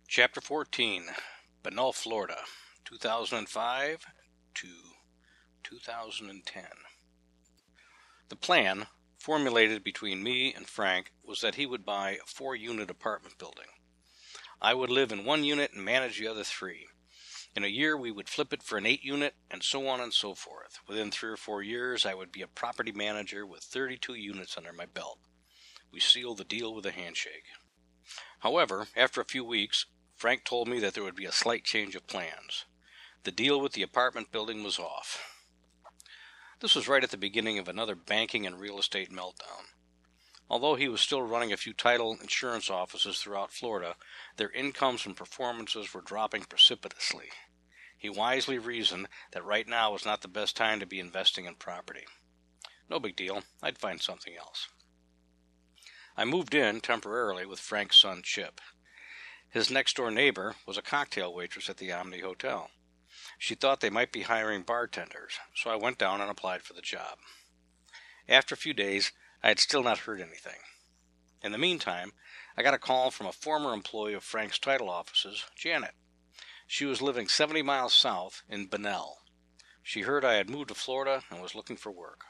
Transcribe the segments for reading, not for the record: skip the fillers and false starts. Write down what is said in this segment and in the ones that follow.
Chapter 14, Bunnell, Florida, 2005 to 2010. The plan, formulated between me and Frank, was that he would buy a 4-unit apartment building. I would live in 1 unit and manage the other 3. In a year, we would flip it for an 8-unit, and so on and so forth. Within 3 or 4 years, I would be a property manager with 32 units under my belt. We sealed the deal with a handshake. However, after a few weeks, Frank told me that there would be a slight change of plans. The deal with the apartment building was off. This was right at the beginning of another banking and real estate meltdown. Although he was still running a few title insurance offices throughout Florida, their incomes and performances were dropping precipitously. He wisely reasoned that right now was not the best time to be investing in property. No big deal, I'd find something else. I moved in temporarily with Frank's son Chip. His next-door neighbor was a cocktail waitress at the Omni Hotel. She thought they might be hiring bartenders, so I went down and applied for the job. After a few days, I had still not heard anything. In the meantime, I got a call from a former employee of Frank's title offices, Janet. She was living 70 miles south in Bunnell. She heard I had moved to Florida and was looking for work.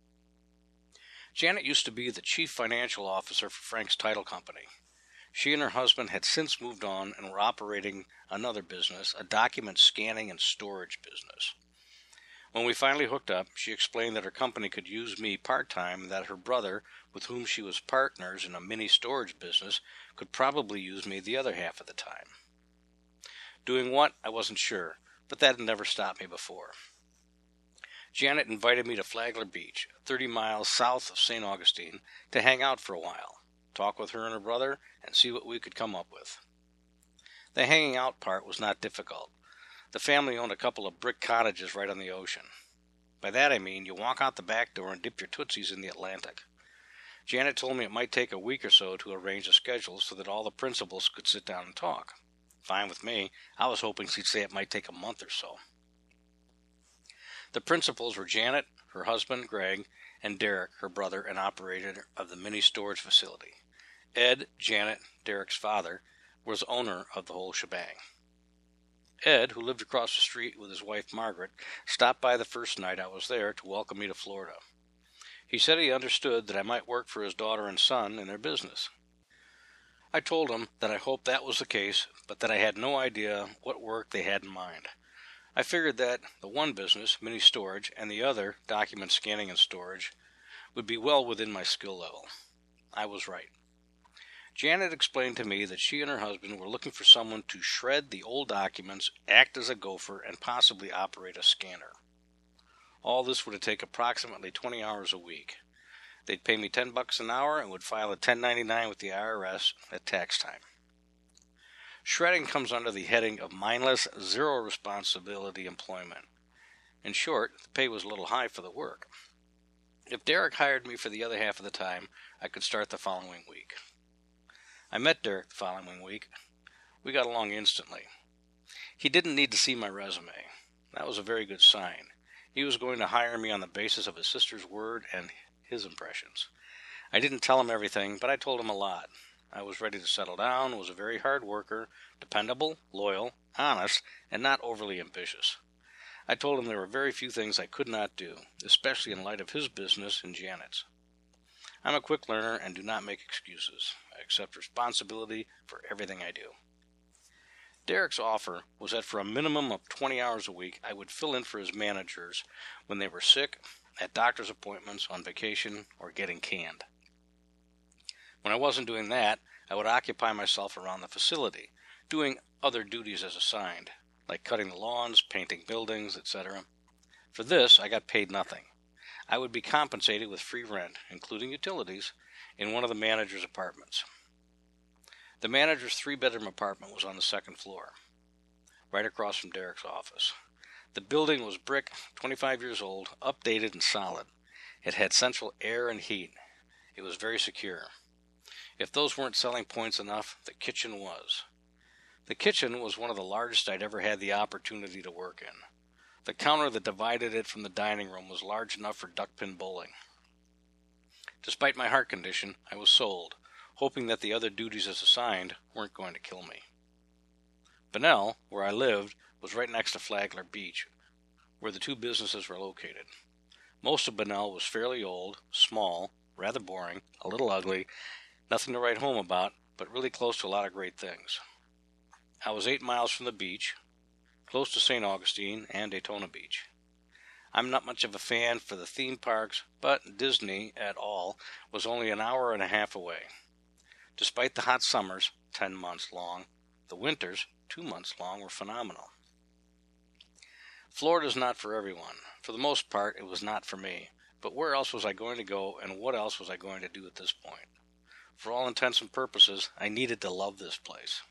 Janet used to be the chief financial officer for Frank's title company. She and her husband had since moved on and were operating another business, a document scanning and storage business. When we finally hooked up, she explained that her company could use me part-time and that her brother, with whom she was partners in a mini storage business, could probably use me the other half of the time. Doing what, I wasn't sure, but that had never stopped me before. Janet invited me to Flagler Beach, 30 miles south of St. Augustine, to hang out for a while, talk with her and her brother, and see what we could come up with. The hanging out part was not difficult. The family owned a couple of brick cottages right on the ocean. By that I mean you walk out the back door and dip your tootsies in the Atlantic. Janet told me it might take a week or so to arrange a schedule so that all the principals could sit down and talk. Fine with me. I was hoping she'd say it might take a month or so. The principals were Janet, her husband, Greg, and Derek, her brother and operator of the mini storage facility. Ed, Janet, Derek's father, was owner of the whole shebang. Ed, who lived across the street with his wife Margaret, stopped by the first night I was there to welcome me to Florida. He said he understood that I might work for his daughter and son in their business. I told him that I hoped that was the case, but that I had no idea what work they had in mind. I figured that the one business, mini storage, and the other, document scanning and storage, would be well within my skill level. I was right. Janet explained to me that she and her husband were looking for someone to shred the old documents, act as a gopher, and possibly operate a scanner. All this would take approximately 20 hours a week. They'd pay me $10 an hour and would file a 1099 with the IRS at tax time. Shredding comes under the heading of mindless, zero-responsibility employment. In short, the pay was a little high for the work. If Derek hired me for the other half of the time, I could start the following week. I met Derek the following week. We got along instantly. He didn't need to see my resume. That was a very good sign. He was going to hire me on the basis of his sister's word and his impressions. I didn't tell him everything, but I told him a lot. I was ready to settle down, was a very hard worker, dependable, loyal, honest, and not overly ambitious. I told him there were very few things I could not do, especially in light of his business and Janet's. I'm a quick learner and do not make excuses. I accept responsibility for everything I do. Derek's offer was that for a minimum of 20 hours a week, I would fill in for his managers when they were sick, at doctor's appointments, on vacation, or getting canned. When I wasn't doing that, I would occupy myself around the facility, doing other duties as assigned, like cutting the lawns, painting buildings, etc. For this, I got paid nothing. I would be compensated with free rent, including utilities, in one of the manager's apartments. The manager's 3-bedroom apartment was on the 2nd floor, right across from Derek's office. The building was brick, 25 years old, updated and solid. It had central air and heat. It was very secure. If those weren't selling points enough, the kitchen was. The kitchen was one of the largest I'd ever had the opportunity to work in. The counter that divided it from the dining room was large enough for duckpin bowling. Despite my heart condition, I was sold, hoping that the other duties as assigned weren't going to kill me. Bunnell, where I lived, was right next to Flagler Beach, where the two businesses were located. Most of Bunnell was fairly old, small, rather boring, a little ugly, nothing to write home about, but really close to a lot of great things. I was 8 miles from the beach, close to St. Augustine and Daytona Beach. I'm not much of a fan for the theme parks, but Disney at all was only an hour and a half away. Despite the hot summers, 10 months long, the winters, 2 months long, were phenomenal. Florida's not for everyone. For the most part, it was not for me. But where else was I going to go, and what else was I going to do at this point? For all intents and purposes, I needed to love this place.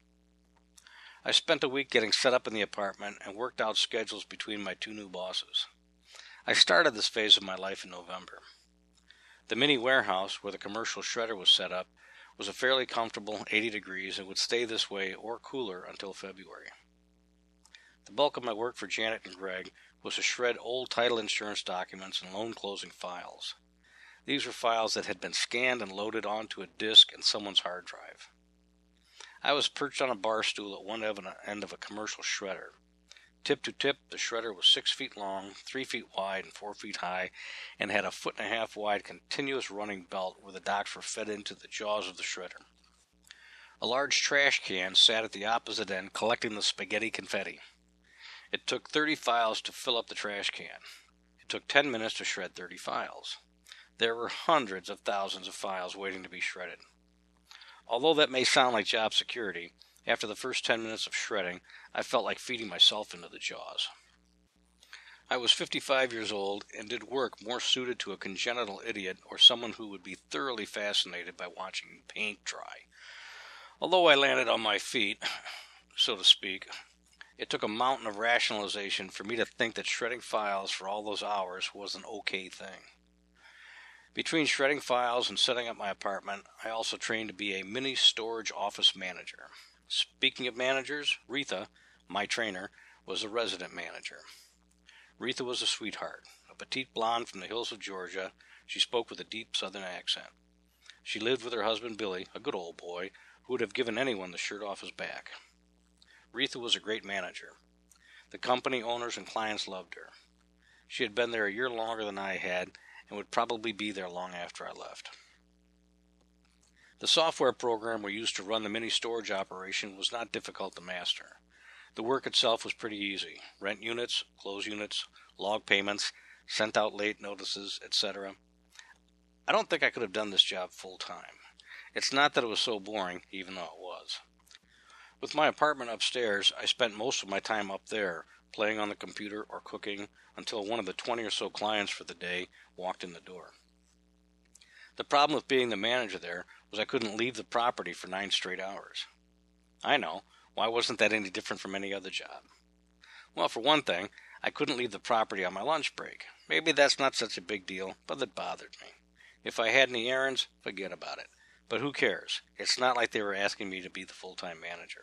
I spent a week getting set up in the apartment and worked out schedules between my two new bosses. I started this phase of my life in November. The mini warehouse where the commercial shredder was set up was a fairly comfortable 80 degrees and would stay this way or cooler until February. The bulk of my work for Janet and Greg was to shred old title insurance documents and loan closing files. These were files that had been scanned and loaded onto a disk in someone's hard drive. I was perched on a bar stool at one end of a commercial shredder. Tip to tip, the shredder was 6 feet long, 3 feet wide, and 4 feet high, and had a 1.5 foot wide continuous running belt where the docks were fed into the jaws of the shredder. A large trash can sat at the opposite end collecting the spaghetti confetti. It took 30 files to fill up the trash can. It took 10 minutes to shred 30 files. There were hundreds of thousands of files waiting to be shredded. Although that may sound like job security, after the first 10 minutes of shredding, I felt like feeding myself into the jaws. I was 55 years old and did work more suited to a congenital idiot or someone who would be thoroughly fascinated by watching paint dry. Although I landed on my feet, so to speak, it took a mountain of rationalization for me to think that shredding files for all those hours was an okay thing. Between shredding files and setting up my apartment, I also trained to be a mini storage office manager. Speaking of managers, Retha, my trainer, was a resident manager. Retha was a sweetheart, a petite blonde from the hills of Georgia. She spoke with a deep southern accent. She lived with her husband Billy, a good old boy, who would have given anyone the shirt off his back. Retha was a great manager. The company owners and clients loved her. She had been there a year longer than I had and would probably be there long after I left. The software program we used to run the mini storage operation was not difficult to master. The work itself was pretty easy. Rent units, close units, log payments, sent out late notices, etc. I don't think I could have done this job full time. It's not that it was so boring, even though it was. With my apartment upstairs, I spent most of my time up there, playing on the computer or cooking, until one of the 20 or so clients for the day walked in the door. The problem with being the manager there was I couldn't leave the property for 9 straight hours. I know. Why wasn't that any different from any other job? Well, for one thing, I couldn't leave the property on my lunch break. Maybe that's not such a big deal, but it bothered me. If I had any errands, forget about it. But who cares? It's not like they were asking me to be the full-time manager.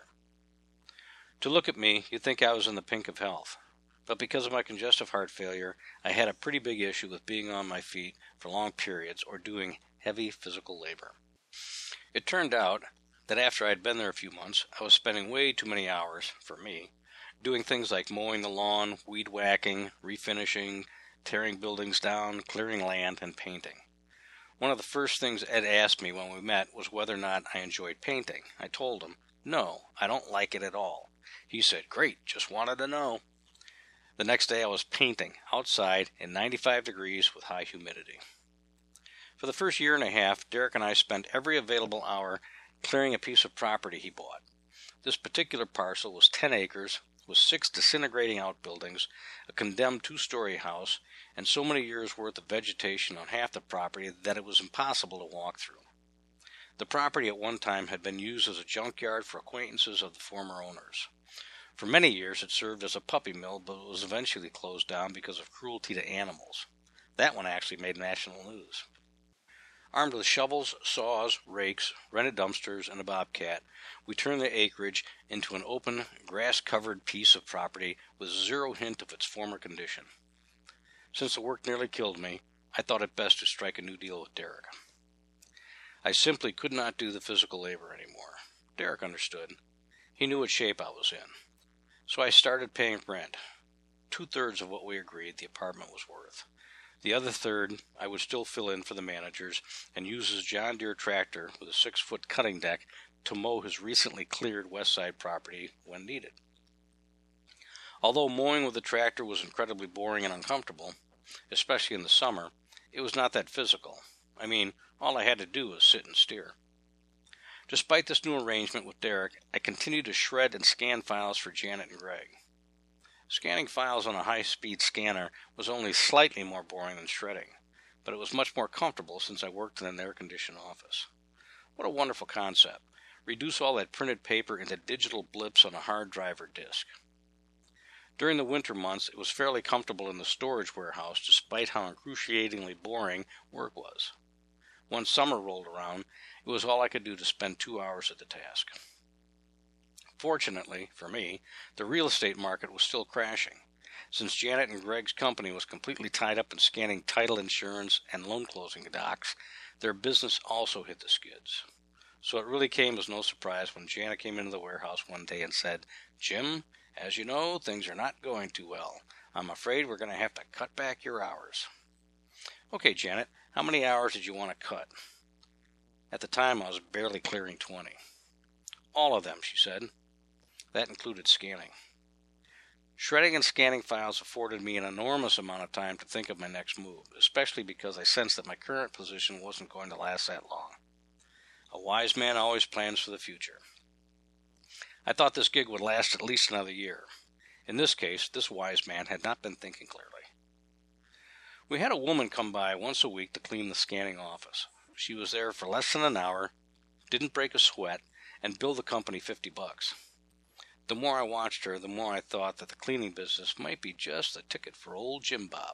To look at me, you'd think I was in the pink of health. But because of my congestive heart failure, I had a pretty big issue with being on my feet for long periods or doing heavy physical labor. It turned out that after I had been there a few months, I was spending way too many hours, for me, doing things like mowing the lawn, weed whacking, refinishing, tearing buildings down, clearing land, and painting. One of the first things Ed asked me when we met was whether or not I enjoyed painting. I told him, no, I don't like it at all. He said, great, just wanted to know. The next day I was painting, outside, in 95 degrees with high humidity. For the first year and a half, Derek and I spent every available hour clearing a piece of property he bought. This particular parcel was 10 acres, with 6 disintegrating outbuildings, a condemned 2-story house, and so many years' worth of vegetation on half the property that it was impossible to walk through. The property at one time had been used as a junkyard for acquaintances of the former owners. For many years it served as a puppy mill, but was eventually closed down because of cruelty to animals. That one actually made national news. Armed with shovels, saws, rakes, rented dumpsters, and a bobcat, we turned the acreage into an open, grass-covered piece of property with zero hint of its former condition. Since the work nearly killed me, I thought it best to strike a new deal with Derek. I simply could not do the physical labor anymore. Derek understood. He knew what shape I was in. So I started paying rent, 2/3 of what we agreed the apartment was worth. The other third I would still fill in for the managers and use his John Deere tractor with a 6-foot cutting deck to mow his recently cleared West Side property when needed. Although mowing with the tractor was incredibly boring and uncomfortable, especially in the summer, it was not that physical. I mean, all I had to do was sit and steer. Despite this new arrangement with Derek, I continued to shred and scan files for Janet and Greg. Scanning files on a high-speed scanner was only slightly more boring than shredding, but it was much more comfortable since I worked in an air-conditioned office. What a wonderful concept. Reduce all that printed paper into digital blips on a hard drive or disk. During the winter months, it was fairly comfortable in the storage warehouse despite how excruciatingly boring work was. Once summer rolled around, it was all I could do to spend 2 hours at the task. Fortunately, for me, the real estate market was still crashing. Since Janet and Greg's company was completely tied up in scanning title insurance and loan closing docs, their business also hit the skids. So it really came as no surprise when Janet came into the warehouse one day and said, "Jim, as you know, things are not going too well. I'm afraid we're going to have to cut back your hours." "Okay, Janet, how many hours did you want to cut?" At the time, I was barely clearing 20. "All of them," she said. That included scanning. Shredding and scanning files afforded me an enormous amount of time to think of my next move, especially because I sensed that my current position wasn't going to last that long. A wise man always plans for the future. I thought this gig would last at least another year. In this case, this wise man had not been thinking clearly. We had a woman come by once a week to clean the scanning office. She was there for less than an hour, didn't break a sweat, and billed the company $50. The more I watched her, the more I thought that the cleaning business might be just the ticket for old Jim Bob.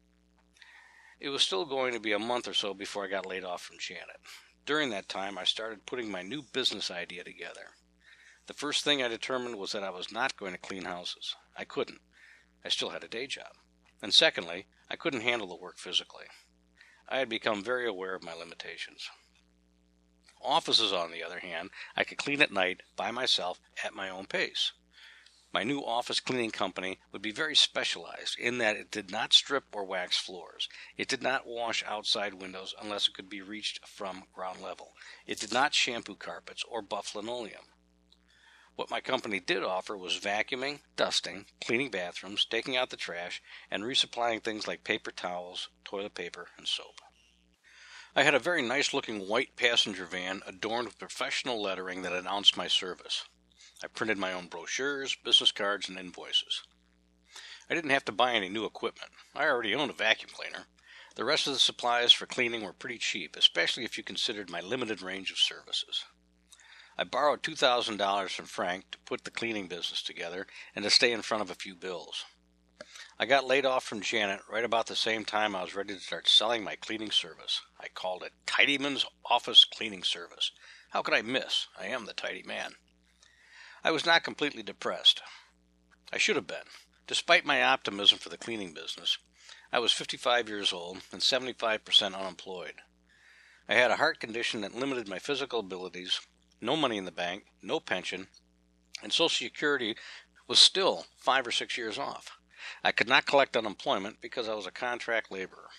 It was still going to be a month or so before I got laid off from Janet. During that time, I started putting my new business idea together. The first thing I determined was that I was not going to clean houses. I couldn't. I still had a day job. And secondly, I couldn't handle the work physically. I had become very aware of my limitations. Offices, on the other hand, I could clean at night by myself at my own pace. My new office cleaning company would be very specialized in that it did not strip or wax floors. It did not wash outside windows unless it could be reached from ground level. It did not shampoo carpets or buff linoleum. What my company did offer was vacuuming, dusting, cleaning bathrooms, taking out the trash, and resupplying things like paper towels, toilet paper, and soap. I had a very nice-looking white passenger van adorned with professional lettering that announced my service. I printed my own brochures, business cards, and invoices. I didn't have to buy any new equipment. I already owned a vacuum cleaner. The rest of the supplies for cleaning were pretty cheap, especially if you considered my limited range of services. I borrowed $2,000 from Frank to put the cleaning business together and to stay in front of a few bills. I got laid off from Janet right about the same time I was ready to start selling my cleaning service. I called it Tidyman's Office Cleaning Service. How could I miss? I am the tidy man. I was not completely depressed. I should have been. Despite my optimism for the cleaning business, I was 55 years old and 75% unemployed. I had a heart condition that limited my physical abilities, no money in the bank, no pension, and Social Security was still 5 or 6 years off. I could not collect unemployment because I was a contract laborer.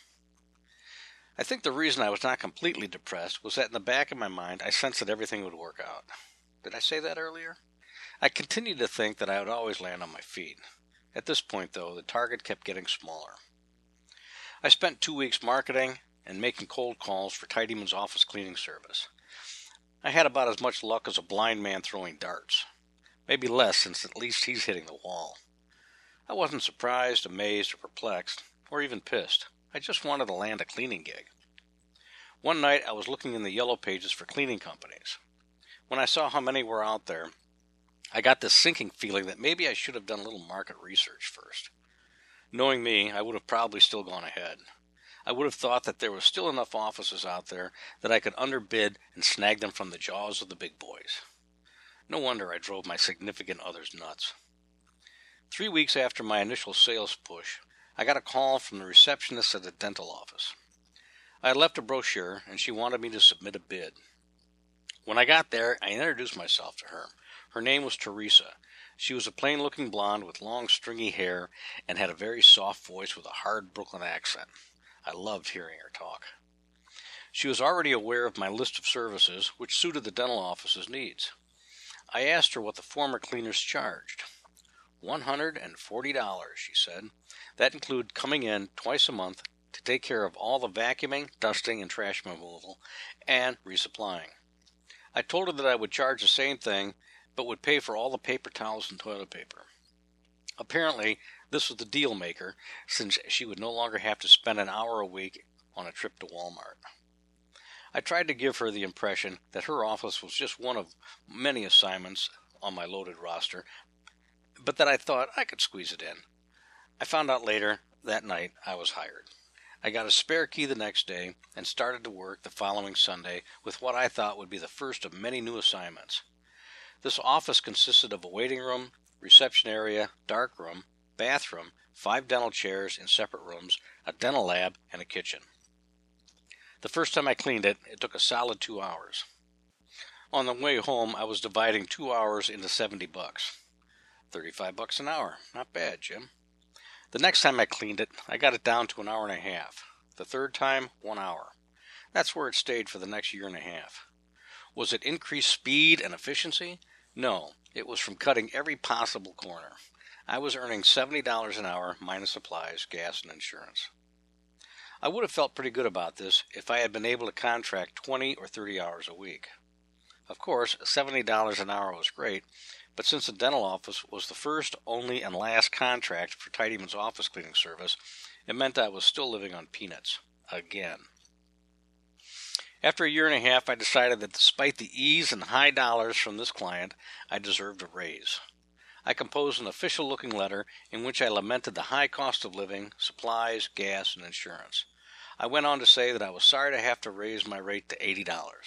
I think the reason I was not completely depressed was that in the back of my mind I sensed that everything would work out. Did I say that earlier? I continued to think that I would always land on my feet. At this point, though, the target kept getting smaller. I spent 2 weeks marketing and making cold calls for Tidyman's Office Cleaning Service. I had about as much luck as a blind man throwing darts. Maybe less, since at least he's hitting the wall. I wasn't surprised, amazed, or perplexed, or even pissed. I just wanted to land a cleaning gig. One night I was looking in the yellow pages for cleaning companies. When I saw how many were out there, I got this sinking feeling that maybe I should have done a little market research first. Knowing me, I would have probably still gone ahead. I would have thought that there were still enough offices out there that I could underbid and snag them from the jaws of the big boys. No wonder I drove my significant others nuts. 3 weeks after my initial sales push, I got a call from the receptionist at the dental office. I had left a brochure, and she wanted me to submit a bid. When I got there, I introduced myself to her. Her name was Teresa. She was a plain-looking blonde with long, stringy hair and had a very soft voice with a hard Brooklyn accent. I loved hearing her talk. She was already aware of my list of services, which suited the dental office's needs. I asked her what the former cleaners charged. $140, she said. That included coming in twice a month to take care of all the vacuuming, dusting, and trash removal, and resupplying. I told her that I would charge the same thing, but would pay for all the paper towels and toilet paper. Apparently, this was the deal maker, since she would no longer have to spend an hour a week on a trip to Walmart. I tried to give her the impression that her office was just one of many assignments on my loaded roster, but that I thought I could squeeze it in. I found out later that night I was hired. I got a spare key the next day and started to work the following Sunday with what I thought would be the first of many new assignments. This office consisted of a waiting room, reception area, dark room, bathroom, 5 dental chairs in separate rooms, a dental lab, and a kitchen. The first time I cleaned it, it took a solid 2 hours. On the way home, I was dividing 2 hours into $70. $35 an hour. Not bad, Jim. The next time I cleaned it, I got it down to an hour and a half. The third time, 1 hour. That's where it stayed for the next year and a half. Was it increased speed and efficiency? No, it was from cutting every possible corner. I was earning $70 an hour minus supplies, gas, and insurance. I would have felt pretty good about this if I had been able to contract 20 or 30 hours a week. Of course, $70 an hour was great, but since the dental office was the first, only, and last contract for Tidyman's office cleaning service, it meant I was still living on peanuts. Again. After a year and a half, I decided that despite the ease and high dollars from this client, I deserved a raise. I composed an official-looking letter in which I lamented the high cost of living, supplies, gas, and insurance. I went on to say that I was sorry to have to raise my rate to $80.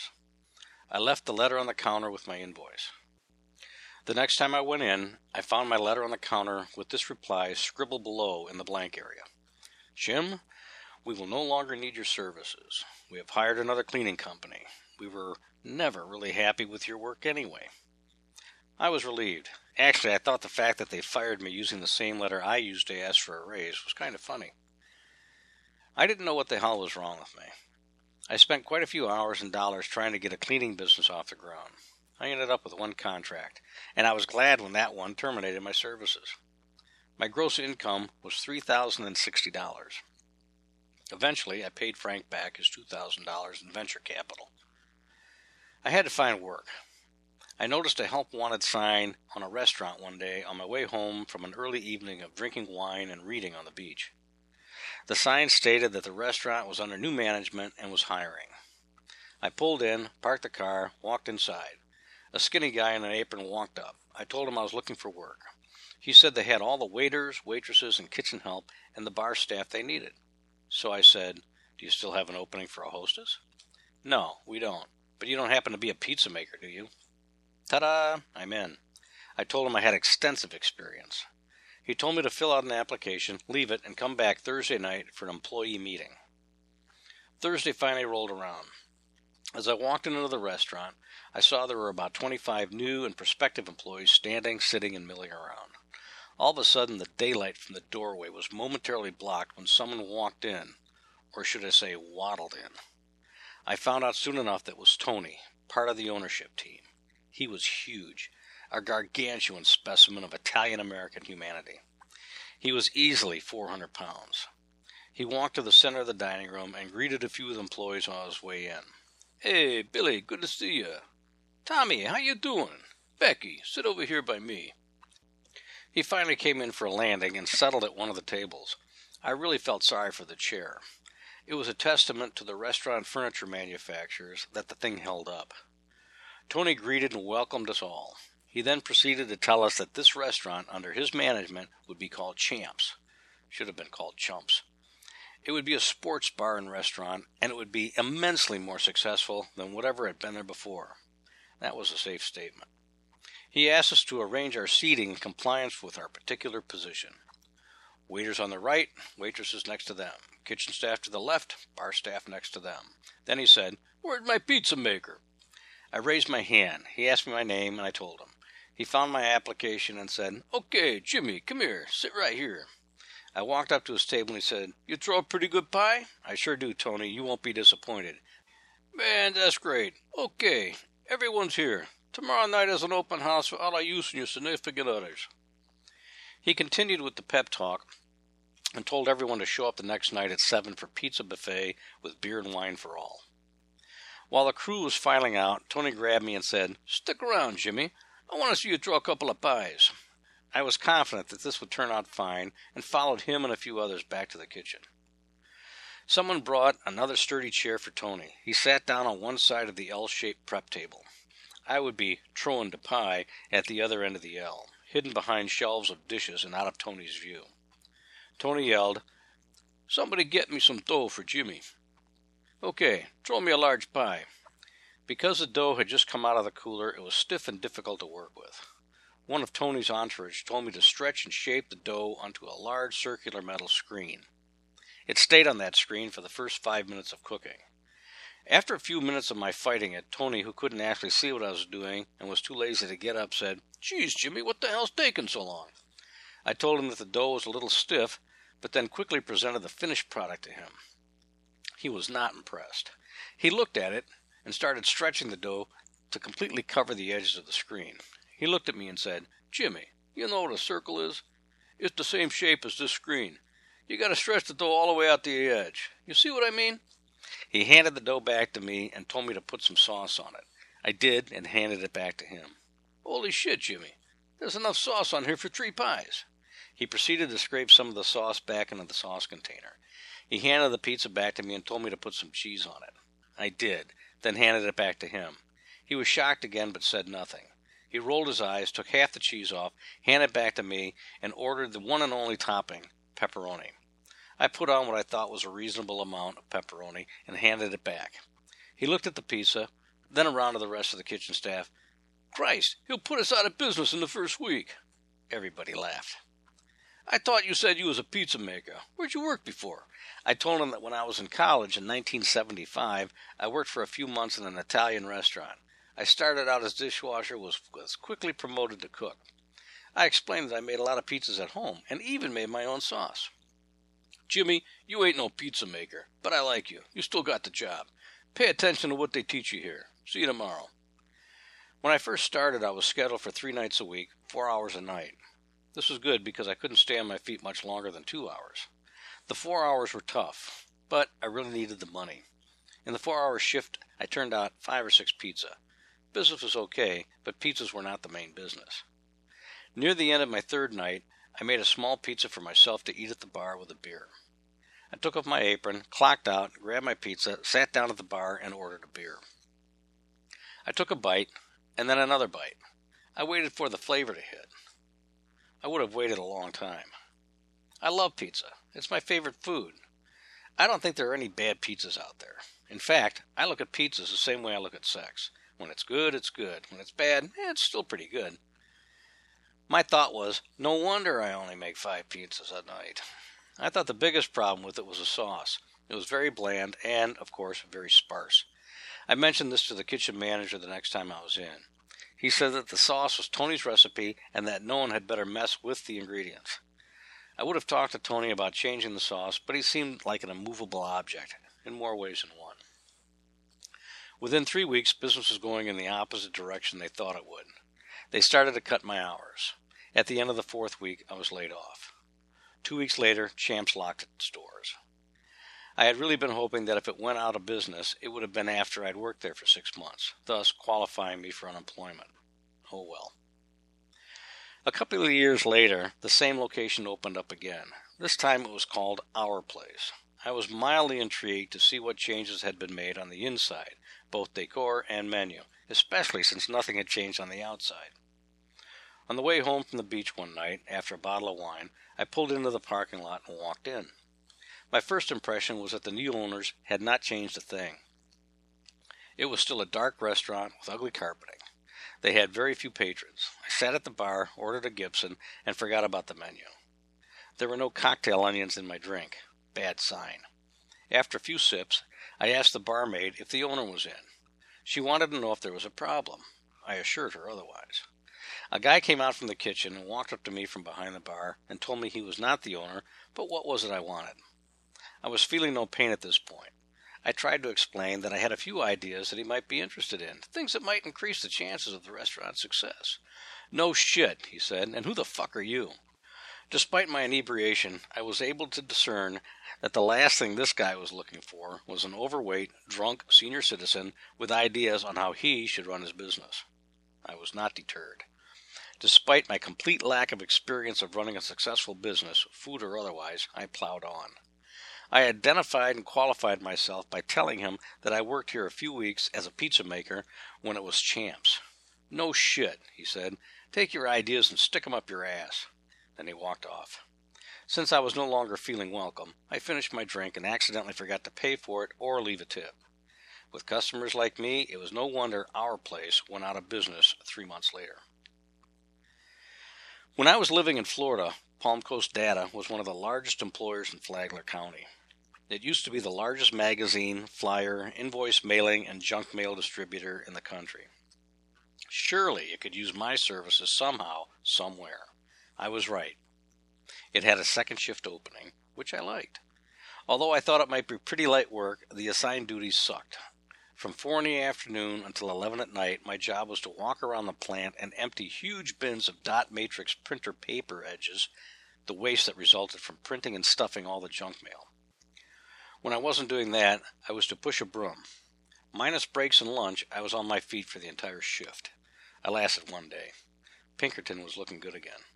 I left the letter on the counter with my invoice. The next time I went in, I found my letter on the counter with this reply scribbled below in the blank area. Jim, we will no longer need your services. We have hired another cleaning company. We were never really happy with your work anyway. I was relieved. Actually, I thought the fact that they fired me using the same letter I used to ask for a raise was kind of funny. I didn't know what the hell was wrong with me. I spent quite a few hours and dollars trying to get a cleaning business off the ground. I ended up with one contract, and I was glad when that one terminated my services. My gross income was $3,060. Eventually, I paid Frank back his $2,000 in venture capital. I had to find work. I noticed a help wanted sign on a restaurant one day on my way home from an early evening of drinking wine and reading on the beach. The sign stated that the restaurant was under new management and was hiring. I pulled in, parked the car, walked inside. A skinny guy in an apron walked up. I told him I was looking for work. He said they had all the waiters, waitresses, and kitchen help and the bar staff they needed. So I said, "Do you still have an opening for a hostess?" "No, we don't. But you don't happen to be a pizza maker, do you?" Ta-da! I'm in. I told him I had extensive experience. He told me to fill out an application, leave it, and come back Thursday night for an employee meeting. Thursday finally rolled around. As I walked into the restaurant, I saw there were about 25 new and prospective employees standing, sitting, and milling around. All of a sudden, the daylight from the doorway was momentarily blocked when someone walked in, or should I say waddled in. I found out soon enough that it was Tony, part of the ownership team. He was huge, a gargantuan specimen of Italian-American humanity. He was easily 400 pounds. He walked to the center of the dining room and greeted a few of the employees on his way in. "Hey, Billy, good to see you. Tommy, how you doing? Becky, sit over here by me." He finally came in for a landing and settled at one of the tables. I really felt sorry for the chair. It was a testament to the restaurant furniture manufacturers that the thing held up. Tony greeted and welcomed us all. He then proceeded to tell us that this restaurant, under his management, would be called Champs. Should have been called Chumps. It would be a sports bar and restaurant, and it would be immensely more successful than whatever had been there before. That was a safe statement. He asked us to arrange our seating in compliance with our particular position. Waiters on the right, waitresses next to them. Kitchen staff to the left, bar staff next to them. Then he said, "Where's my pizza maker?" I raised my hand. He asked me my name, and I told him. He found my application and said, "Okay, Jimmy, come here. Sit right here." I walked up to his table and he said, "You throw a pretty good pie?" "I sure do, Tony. You won't be disappointed." "Man, that's great. Okay, everyone's here. Tomorrow night is an open house for all of you and your significant others." He continued with the pep talk and told everyone to show up the next night at 7 for pizza buffet with beer and wine for all. While the crew was filing out, Tony grabbed me and said, "Stick around, Jimmy. I want to see you throw a couple of pies." I was confident that this would turn out fine and followed him and a few others back to the kitchen. Someone brought another sturdy chair for Tony. He sat down on one side of the L-shaped prep table. I would be throwing the pie at the other end of the L, hidden behind shelves of dishes and out of Tony's view. Tony yelled, "Somebody get me some dough for Jimmy." "Okay, throw me a large pie." Because the dough had just come out of the cooler, it was stiff and difficult to work with. One of Tony's entourage told me to stretch and shape the dough onto a large circular metal screen. It stayed on that screen for the first 5 minutes of cooking. After a few minutes of my fighting it, Tony, who couldn't actually see what I was doing and was too lazy to get up, said, "Geez, Jimmy, what the hell's taking so long?" I told him that the dough was a little stiff, but then quickly presented the finished product to him. He was not impressed. He looked at it and started stretching the dough to completely cover the edges of the screen. He looked at me and said, "Jimmy, you know what a circle is? It's the same shape as this screen. You got to stretch the dough all the way out to the edge. You see what I mean?" He handed the dough back to me and told me to put some sauce on it. I did and handed it back to him. "Holy shit, Jimmy. There's enough sauce on here for 3 pies. He proceeded to scrape some of the sauce back into the sauce container. He handed the pizza back to me and told me to put some cheese on it. I did, then handed it back to him. He was shocked again but said nothing. He rolled his eyes, took half the cheese off, handed it back to me, and ordered the one and only topping, pepperoni. I put on what I thought was a reasonable amount of pepperoni and handed it back. He looked at the pizza, then around to the rest of the kitchen staff. "Christ, he'll put us out of business in the first week." Everybody laughed. "I thought you said you was a pizza maker. Where'd you work before?" I told him that when I was in college in 1975, I worked for a few months in an Italian restaurant. I started out as dishwasher, was quickly promoted to cook. I explained that I made a lot of pizzas at home and even made my own sauce. "Jimmy, you ain't no pizza maker, but I like you. You still got the job. Pay attention to what they teach you here. See you tomorrow." When I first started, I was scheduled for 3 nights a week, 4 hours a night. This was good because I couldn't stay on my feet much longer than 2 hours. The 4 hours were tough, but I really needed the money. In the 4-hour shift, I turned out 5 or 6 pizza. Business was okay, but pizzas were not the main business. Near the end of my 3rd night, I made a small pizza for myself to eat at the bar with a beer. I took off my apron, clocked out, grabbed my pizza, sat down at the bar, and ordered a beer. I took a bite, and then another bite. I waited for the flavor to hit. I would have waited a long time. I love pizza. It's my favorite food. I don't think there are any bad pizzas out there. In fact, I look at pizzas the same way I look at sex. When it's good, it's good. When it's bad, it's still pretty good. My thought was, no wonder I only make 5 pizzas a night. I thought the biggest problem with it was the sauce. It was very bland and, of course, very sparse. I mentioned this to the kitchen manager the next time I was in. He said that the sauce was Tony's recipe and that no one had better mess with the ingredients. I would have talked to Tony about changing the sauce, but he seemed like an immovable object, in more ways than one. Within 3 weeks, business was going in the opposite direction they thought it would. They started to cut my hours. At the end of the 4th week, I was laid off. 2 weeks later, Champs locked its doors. I had really been hoping that if it went out of business, it would have been after I'd worked there for 6 months, thus qualifying me for unemployment. Oh well. A couple of years later, the same location opened up again. This time it was called Our Place. I was mildly intrigued to see what changes had been made on the inside, both decor and menu, especially since nothing had changed on the outside. On the way home from the beach one night, after a bottle of wine, I pulled into the parking lot and walked in. My first impression was that the new owners had not changed a thing. It was still a dark restaurant with ugly carpeting. They had very few patrons. I sat at the bar, ordered a Gibson, and forgot about the menu. There were no cocktail onions in my drink. Bad sign. After a few sips, I asked the barmaid if the owner was in. She wanted to know if there was a problem. I assured her otherwise. A guy came out from the kitchen and walked up to me from behind the bar and told me he was not the owner, but what was it I wanted? I was feeling no pain at this point. I tried to explain that I had a few ideas that he might be interested in, things that might increase the chances of the restaurant's success. No shit, he said, and who the fuck are you? Despite my inebriation, I was able to discern that the last thing this guy was looking for was an overweight, drunk senior citizen with ideas on how he should run his business. I was not deterred. Despite my complete lack of experience of running a successful business, food or otherwise, I plowed on. I identified and qualified myself by telling him that I worked here a few weeks as a pizza maker when it was Champs. No shit, he said. Take your ideas and stick 'em up your ass. Then he walked off. Since I was no longer feeling welcome, I finished my drink and accidentally forgot to pay for it or leave a tip. With customers like me, it was no wonder our place went out of business 3 months later. When I was living in Florida, Palm Coast Data was one of the largest employers in Flagler County. It used to be the largest magazine, flyer, invoice mailing, and junk mail distributor in the country. Surely it could use my services somehow, somewhere. I was right. It had a second shift opening, which I liked. Although I thought it might be pretty light work, the assigned duties sucked. From 4 in the afternoon until 11 at night, my job was to walk around the plant and empty huge bins of dot matrix printer paper edges, the waste that resulted from printing and stuffing all the junk mail. When I wasn't doing that, I was to push a broom. Minus breaks and lunch, I was on my feet for the entire shift. I lasted 1 day. Pinkerton was looking good again.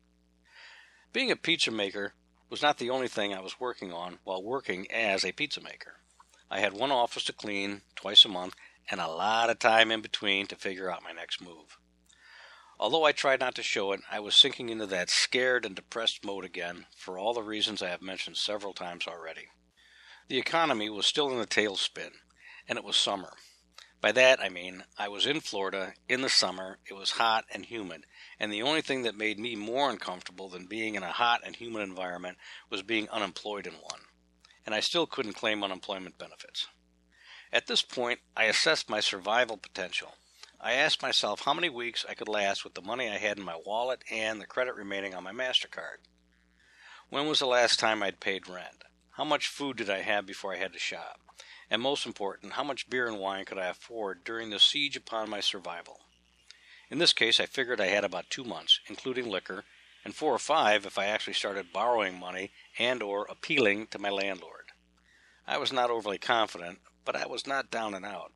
Being a pizza maker was not the only thing I was working on while working as a pizza maker. I had one office to clean twice a month and a lot of time in between to figure out my next move. Although I tried not to show it, I was sinking into that scared and depressed mode again for all the reasons I have mentioned several times already. The economy was still in a tailspin, and it was summer. By that I mean I was in Florida in the summer, it was hot and humid, and the only thing that made me more uncomfortable than being in a hot and humid environment was being unemployed in one, and I still couldn't claim unemployment benefits. At this point, I assessed my survival potential. I asked myself how many weeks I could last with the money I had in my wallet and the credit remaining on my MasterCard. When was the last time I'd paid rent? How much food did I have before I had to shop? And most important, how much beer and wine could I afford during the siege upon my survival? In this case, I figured I had about 2 months, including liquor, and 4 or 5 if I actually started borrowing money and or appealing to my landlord. I was not overly confident, but I was not down and out.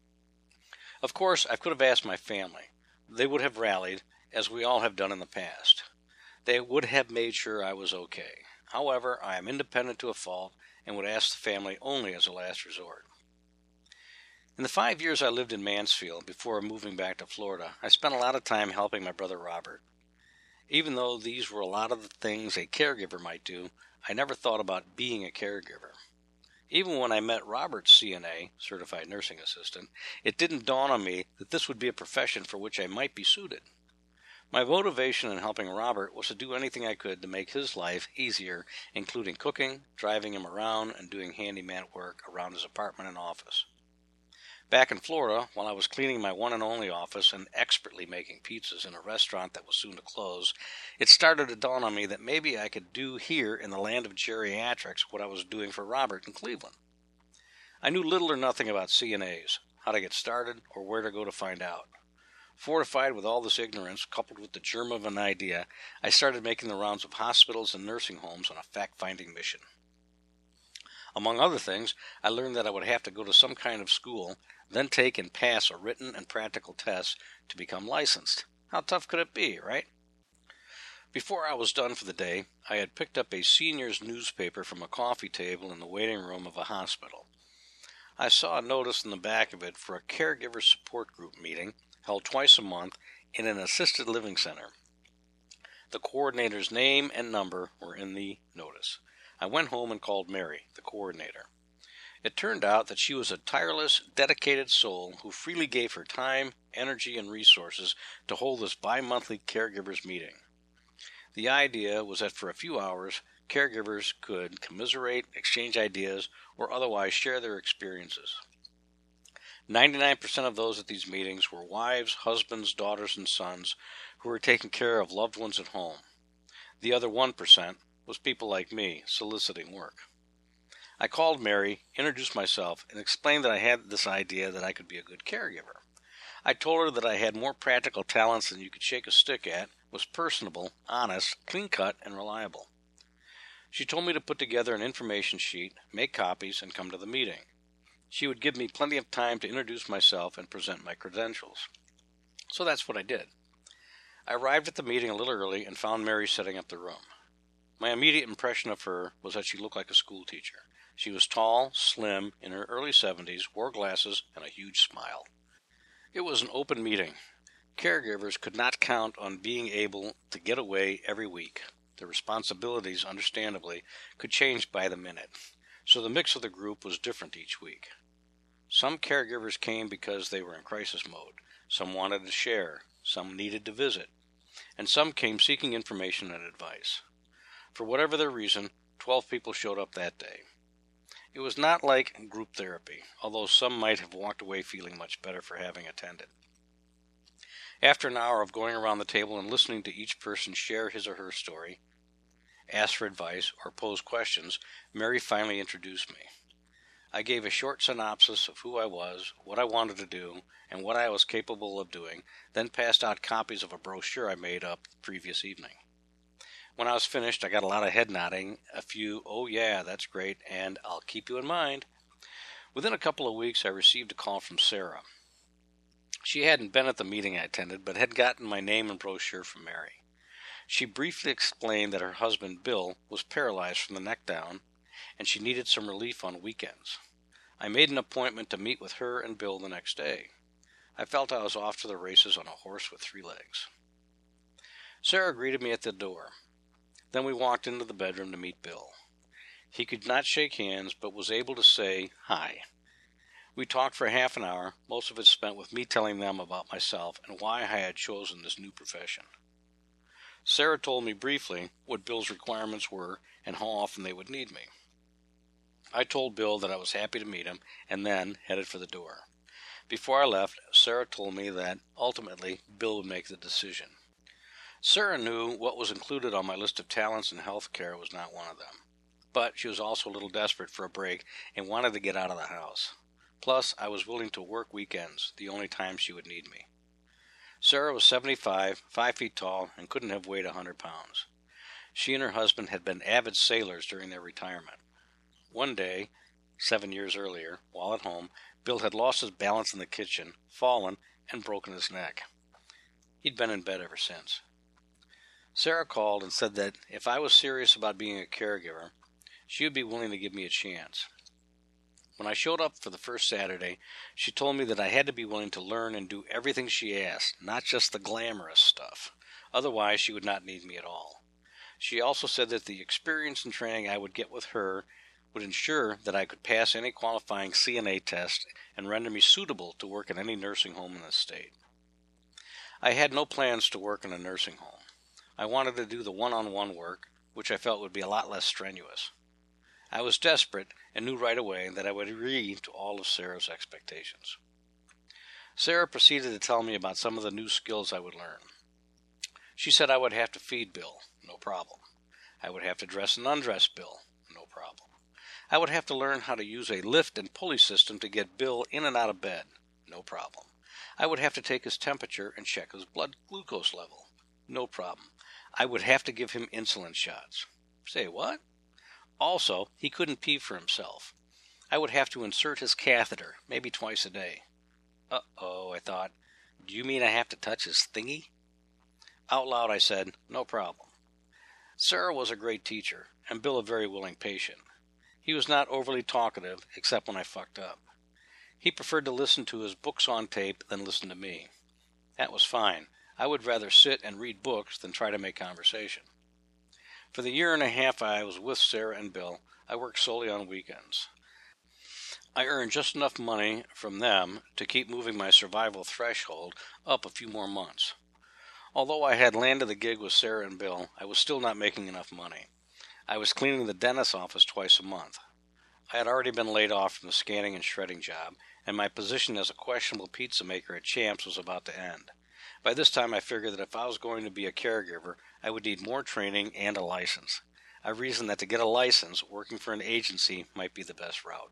Of course, I could have asked my family. They would have rallied, as we all have done in the past. They would have made sure I was okay. However, I am independent to a fault and would ask the family only as a last resort. In the 5 years I lived in Mansfield before moving back to Florida, I spent a lot of time helping my brother Robert. Even though these were a lot of the things a caregiver might do, I never thought about being a caregiver. Even when I met Robert's CNA, Certified Nursing Assistant, it didn't dawn on me that this would be a profession for which I might be suited. My motivation in helping Robert was to do anything I could to make his life easier, including cooking, driving him around, and doing handyman work around his apartment and office. Back in Florida, while I was cleaning my one and only office and expertly making pizzas in a restaurant that was soon to close, it started to dawn on me that maybe I could do here in the land of geriatrics what I was doing for Robert in Cleveland. I knew little or nothing about CNAs, how to get started, or where to go to find out. Fortified with all this ignorance, coupled with the germ of an idea, I started making the rounds of hospitals and nursing homes on a fact-finding mission. Among other things, I learned that I would have to go to some kind of school, then take and pass a written and practical test to become licensed. How tough could it be, right? Before I was done for the day, I had picked up a senior's newspaper from a coffee table in the waiting room of a hospital. I saw a notice in the back of it for a caregiver support group meeting held twice a month in an assisted living center. The coordinator's name and number were in the notice. I went home and called Mary, the coordinator. It turned out that she was a tireless, dedicated soul who freely gave her time, energy, and resources to hold this bi-monthly caregivers meeting. The idea was that for a few hours, caregivers could commiserate, exchange ideas, or otherwise share their experiences. 99% of those at these meetings were wives, husbands, daughters, and sons who were taking care of loved ones at home. The other 1% was people like me soliciting work. I called Mary, introduced myself, and explained that I had this idea that I could be a good caregiver. I told her that I had more practical talents than you could shake a stick at, was personable, honest, clean-cut, and reliable. She told me to put together an information sheet, make copies, and come to the meeting. She would give me plenty of time to introduce myself and present my credentials. So that's what I did. I arrived at the meeting a little early and found Mary setting up the room. My immediate impression of her was that she looked like a school teacher. She was tall, slim, in her early 70s, wore glasses, and a huge smile. It was an open meeting. Caregivers could not count on being able to get away every week. Their responsibilities, understandably, could change by the minute, so the mix of the group was different each week. Some caregivers came because they were in crisis mode. Some wanted to share. Some needed to visit. And some came seeking information and advice. For whatever their reason, 12 people showed up that day. It was not like group therapy, although some might have walked away feeling much better for having attended. After an hour of going around the table and listening to each person share his or her story, ask for advice, or pose questions, Mary finally introduced me. I gave a short synopsis of who I was, what I wanted to do, and what I was capable of doing, then passed out copies of a brochure I made up the previous evening. When I was finished, I got a lot of head nodding, a few, "Oh yeah, that's great," and "I'll keep you in mind." Within a couple of weeks, I received a call from Sarah. She hadn't been at the meeting I attended, but had gotten my name and brochure from Mary. She briefly explained that her husband, Bill, was paralyzed from the neck down, and she needed some relief on weekends. I made an appointment to meet with her and Bill the next day. I felt I was off to the races on a horse with 3 legs. Sarah greeted me at the door. Then we walked into the bedroom to meet Bill. He could not shake hands, but was able to say hi. We talked for half an hour, most of it spent with me telling them about myself and why I had chosen this new profession. Sarah told me briefly what Bill's requirements were and how often they would need me. I told Bill that I was happy to meet him and then headed for the door. Before I left, Sarah told me that ultimately Bill would make the decision. Sarah knew what was included on my list of talents in health care was not one of them. But she was also a little desperate for a break and wanted to get out of the house. Plus, I was willing to work weekends, the only time she would need me. Sarah was 75, 5 feet tall, and couldn't have weighed 100 pounds. She and her husband had been avid sailors during their retirement. One day, 7 years earlier, while at home, Bill had lost his balance in the kitchen, fallen, and broken his neck. He'd been in bed ever since. Sarah called and said that if I was serious about being a caregiver, she would be willing to give me a chance. When I showed up for the first Saturday, she told me that I had to be willing to learn and do everything she asked, not just the glamorous stuff. Otherwise, she would not need me at all. She also said that the experience and training I would get with her would ensure that I could pass any qualifying CNA test and render me suitable to work in any nursing home in the state. I had no plans to work in a nursing home. I wanted to do the one-on-one work, which I felt would be a lot less strenuous. I was desperate and knew right away that I would agree to all of Sarah's expectations. Sarah proceeded to tell me about some of the new skills I would learn. She said I would have to feed Bill, no problem. I would have to dress and undress Bill, no problem. I would have to learn how to use a lift and pulley system to get Bill in and out of bed, no problem. I would have to take his temperature and check his blood glucose level, no problem. I would have to give him insulin shots. Say what? Also, he couldn't pee for himself. I would have to insert his catheter, maybe twice a day. Uh-oh, I thought. Do you mean I have to touch his thingy? Out loud I said, no problem. Sarah was a great teacher, and Bill a very willing patient. He was not overly talkative, except when I fucked up. He preferred to listen to his books on tape than listen to me. That was fine. I would rather sit and read books than try to make conversation. For the year and a half I was with Sarah and Bill, I worked solely on weekends. I earned just enough money from them to keep moving my survival threshold up a few more months. Although I had landed the gig with Sarah and Bill, I was still not making enough money. I was cleaning the dentist's office twice a month. I had already been laid off from the scanning and shredding job, and my position as a questionable pizza maker at Champs was about to end. By this time, I figured that if I was going to be a caregiver, I would need more training and a license. I reasoned that to get a license, working for an agency might be the best route.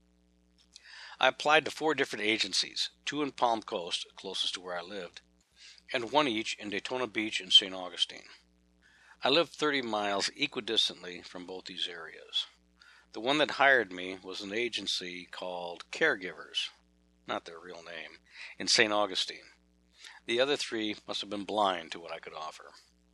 I applied to 4 different agencies, 2 in Palm Coast, closest to where I lived, and 1 each in Daytona Beach and St. Augustine. I lived 30 miles equidistantly from both these areas. The one that hired me was an agency called Caregivers, not their real name, in St. Augustine. The other 3 must have been blind to what I could offer.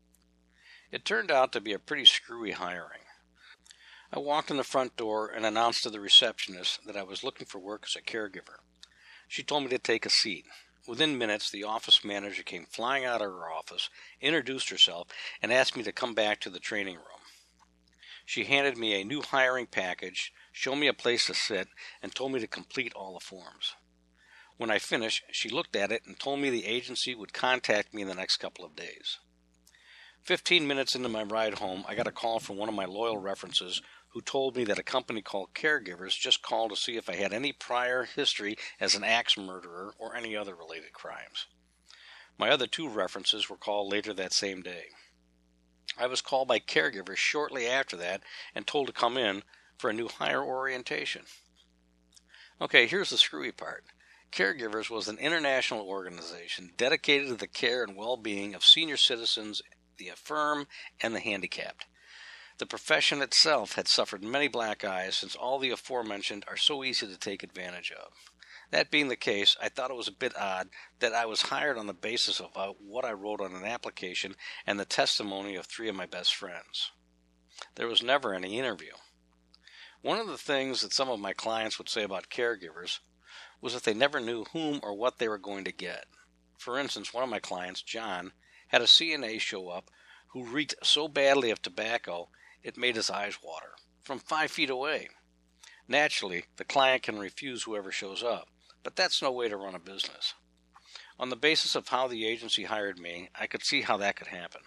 It turned out to be a pretty screwy hiring. I walked in the front door and announced to the receptionist that I was looking for work as a caregiver. She told me to take a seat. Within minutes, the office manager came flying out of her office, introduced herself, and asked me to come back to the training room. She handed me a new hiring package, showed me a place to sit, and told me to complete all the forms. When I finished, she looked at it and told me the agency would contact me in the next couple of days. 15 minutes into my ride home, I got a call from one of my loyal references who told me that a company called Caregivers just called to see if I had any prior history as an axe murderer or any other related crimes. My other 2 references were called later that same day. I was called by Caregivers shortly after that and told to come in for a new hire orientation. Okay, here's the screwy part. Caregivers was an international organization dedicated to the care and well-being of senior citizens, the infirm, and the handicapped. The profession itself had suffered many black eyes since all the aforementioned are so easy to take advantage of. That being the case, I thought it was a bit odd that I was hired on the basis of what I wrote on an application and the testimony of 3 of my best friends. There was never any interview. One of the things that some of my clients would say about caregivers was that they never knew whom or what they were going to get. For instance, one of my clients, John, had a CNA show up who reeked so badly of tobacco it made his eyes water, from 5 feet away. Naturally, the client can refuse whoever shows up, but that's no way to run a business. On the basis of how the agency hired me, I could see how that could happen.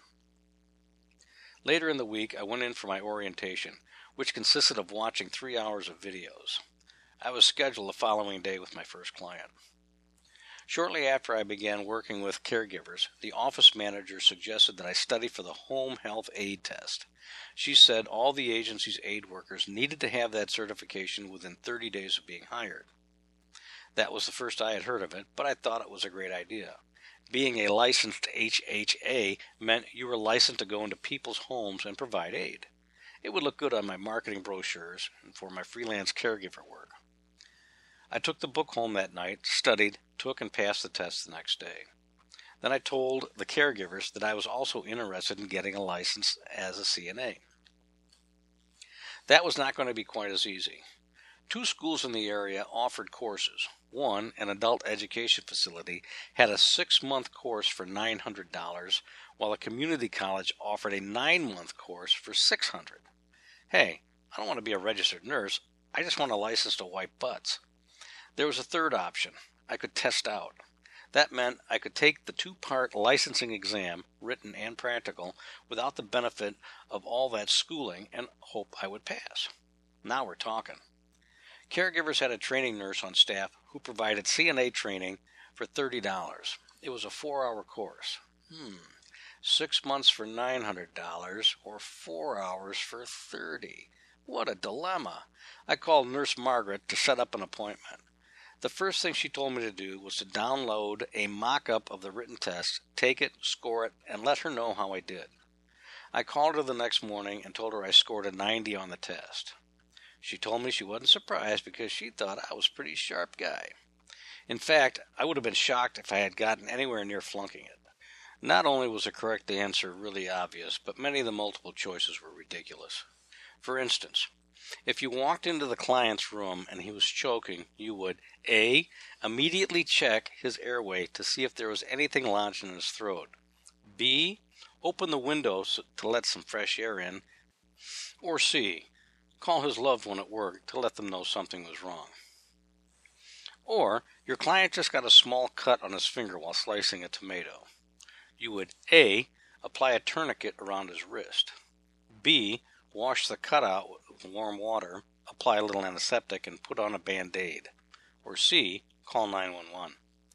Later in the week, I went in for my orientation, which consisted of watching 3 hours of videos. I was scheduled the following day with my first client. Shortly after I began working with Caregivers, the office manager suggested that I study for the Home Health Aid Test. She said all the agency's aid workers needed to have that certification within 30 days of being hired. That was the first I had heard of it, but I thought it was a great idea. Being a licensed HHA meant you were licensed to go into people's homes and provide aid. It would look good on my marketing brochures and for my freelance caregiver work. I took the book home that night, studied, took and passed the test the next day. Then I told the Caregivers that I was also interested in getting a license as a CNA. That was not going to be quite as easy. 2 schools in the area offered courses. One, an adult education facility, had a 6-month course for $900, while a community college offered a 9-month course for $600. Hey, I don't want to be a registered nurse. I just want a license to wipe butts. There was a third option. I could test out. That meant I could take the 2-part licensing exam, written and practical, without the benefit of all that schooling and hope I would pass. Now we're talking. Caregivers had a training nurse on staff who provided CNA training for $30. It was a 4-hour course. 6 months for $900 or 4 hours for $30. What a dilemma. I called Nurse Margaret to set up an appointment. The first thing she told me to do was to download a mock-up of the written test, take it, score it, and let her know how I did. I called her the next morning and told her I scored a 90 on the test. She told me she wasn't surprised because she thought I was a pretty sharp guy. In fact, I would have been shocked if I had gotten anywhere near flunking it. Not only was the correct answer really obvious, but many of the multiple choices were ridiculous. For instance, if you walked into the client's room and he was choking, you would A. immediately check his airway to see if there was anything lodged in his throat. B. Open the windows to let some fresh air in. Or C. Call his loved one at work to let them know something was wrong. Or your client just got a small cut on his finger while slicing a tomato. You would A. apply a tourniquet around his wrist. B. Wash the cut out with warm water, apply a little antiseptic, and put on a Band-Aid. Or C. Call 911.